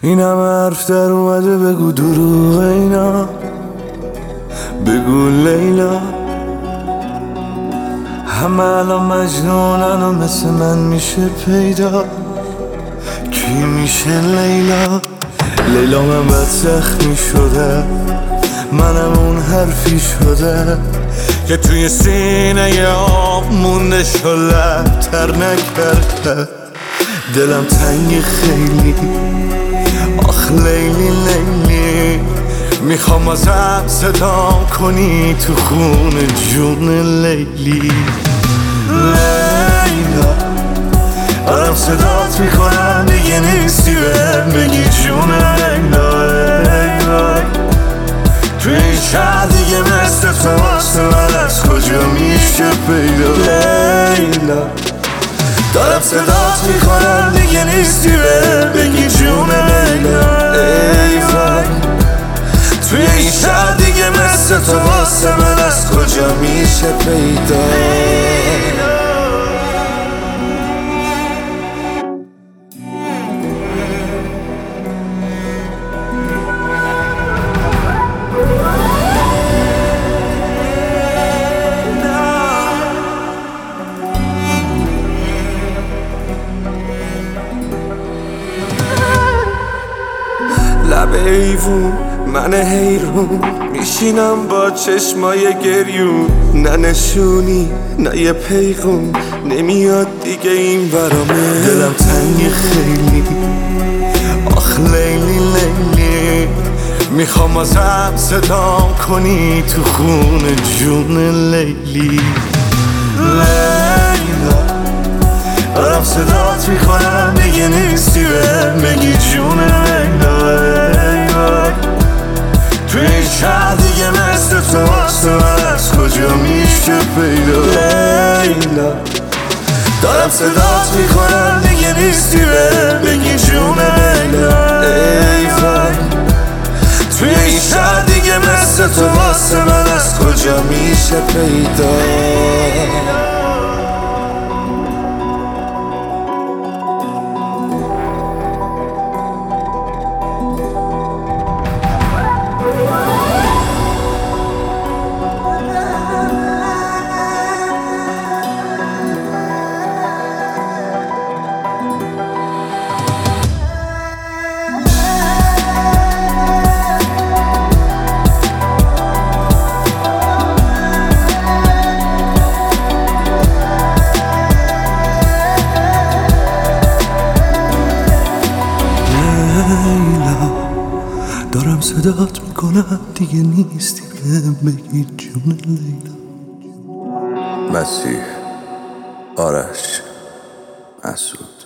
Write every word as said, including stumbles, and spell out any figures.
این همه حرف در اومده بگو دروغ اینا، بگو لیلا. همه الان مجنونن و مثل من میشه پیدا، کی میشه لیلا؟ لیلا من بد زخمی شده، منم اون حرفی شده که توی سینه آب مونده شلتر نکرده. دلم تنگی خیلی، آخ لیلی لیلی، میخوام ازم صدام کنی تو خون جون لیلی. لیلا دارم صدات میکنم دیگه نیستی، بهم بگی جون لیلا. لیلا توی این شهر دیگه مثل تو واسه من از کجا میشه پیدا؟ لیلا دارم صدات میکنم دیگه نیستی، بهم بگی جون لیلا. ای وای توی این شهر دیگه مثل تو واسه من از کجا میشه پیدا؟ لب ایوون من حیرون میشینم با چشمای گریون، نه نشونی نه یه پیغون نمیاد دیگه این برامه. دلم تنگی خیلی، آخ لیلی لیلی، میخوام ازم صدام کنی تو خون جون لیلی. لیلا دارم صدات میکنم دیگه نیستی، بهم بگی جون لیلا. توی این شهر دیگه مثل تو واسه من از کجا میشه پیدا؟ لیلا دارم صدات میکنم دیگه نیستی، بهم بگی جون لیلا. ای وای توی این شهر دیگه مثل تو واسه من از کجا میشه پیدا؟ دارم صدات میکنم دیگه نیستی، بهم بگی جون لیلا. مسیح، آرش، مسعود.